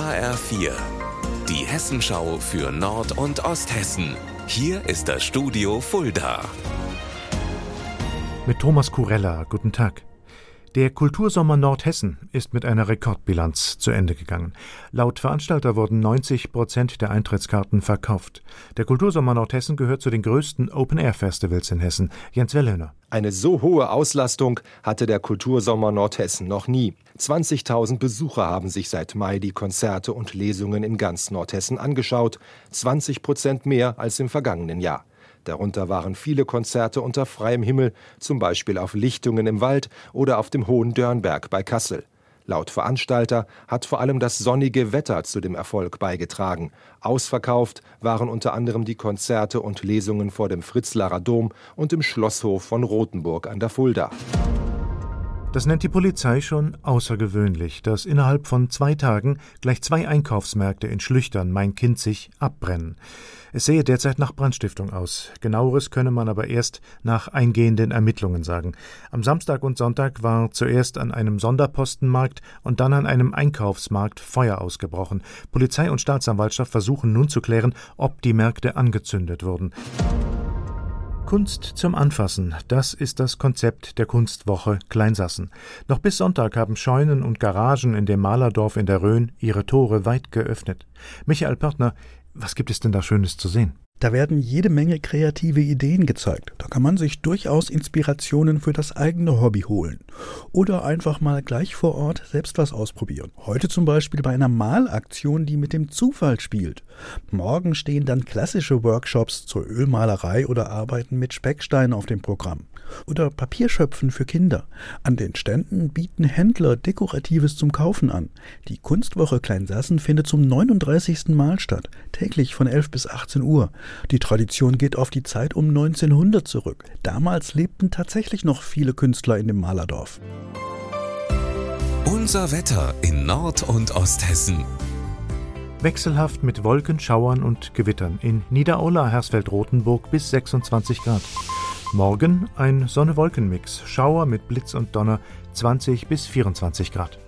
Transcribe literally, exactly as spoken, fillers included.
H R vier, die Hessenschau für Nord- und Osthessen. Hier ist das Studio Fulda. Mit Thomas Kurella, guten Tag. Der Kultursommer Nordhessen ist mit einer Rekordbilanz zu Ende gegangen. Laut Veranstalter wurden neunzig Prozent der Eintrittskarten verkauft. Der Kultursommer Nordhessen gehört zu den größten Open-Air-Festivals in Hessen. Jens Wellhöhner. Eine so hohe Auslastung hatte der Kultursommer Nordhessen noch nie. zwanzigtausend Besucher haben sich seit Mai die Konzerte und Lesungen in ganz Nordhessen angeschaut, zwanzig Prozent mehr als im vergangenen Jahr. Darunter waren viele Konzerte unter freiem Himmel, zum Beispiel auf Lichtungen im Wald oder auf dem Hohen Dörnberg bei Kassel. Laut Veranstalter hat vor allem das sonnige Wetter zu dem Erfolg beigetragen. Ausverkauft waren unter anderem die Konzerte und Lesungen vor dem Fritzlarer Dom und im Schlosshof von Rothenburg an der Fulda. Das nennt die Polizei schon außergewöhnlich, dass innerhalb von zwei Tagen gleich zwei Einkaufsmärkte in Schlüchtern, Main-Kinzig, abbrennen. Es sehe derzeit nach Brandstiftung aus. Genaueres könne man aber erst nach eingehenden Ermittlungen sagen. Am Samstag und Sonntag war zuerst an einem Sonderpostenmarkt und dann an einem Einkaufsmarkt Feuer ausgebrochen. Polizei und Staatsanwaltschaft versuchen nun zu klären, ob die Märkte angezündet wurden. Kunst zum Anfassen, das ist das Konzept der Kunstwoche Kleinsassen. Noch bis Sonntag haben Scheunen und Garagen in dem Malerdorf in der Rhön ihre Tore weit geöffnet. Michael Pörtner, was gibt es denn da Schönes zu sehen? Da werden jede Menge kreative Ideen gezeigt. Da kann man sich durchaus Inspirationen für das eigene Hobby holen. Oder einfach mal gleich vor Ort selbst was ausprobieren. Heute zum Beispiel bei einer Malaktion, die mit dem Zufall spielt. Morgen stehen dann klassische Workshops zur Ölmalerei oder Arbeiten mit Specksteinen auf dem Programm. Oder Papierschöpfen für Kinder. An den Ständen bieten Händler Dekoratives zum Kaufen an. Die Kunstwoche Kleinsassen findet zum neununddreißigsten Mal statt, täglich von elf bis achtzehn Uhr. Die Tradition geht auf die Zeit um neunzehnhundert zurück. Damals lebten tatsächlich noch viele Künstler in dem Malerdorf. Unser Wetter in Nord- und Osthessen. Wechselhaft mit Wolken, Schauern und Gewittern. In Niederaula, Hersfeld-Rotenburg bis sechsundzwanzig Grad. Morgen ein Sonne-Wolken-Mix. Schauer mit Blitz und Donner, zwanzig bis vierundzwanzig Grad.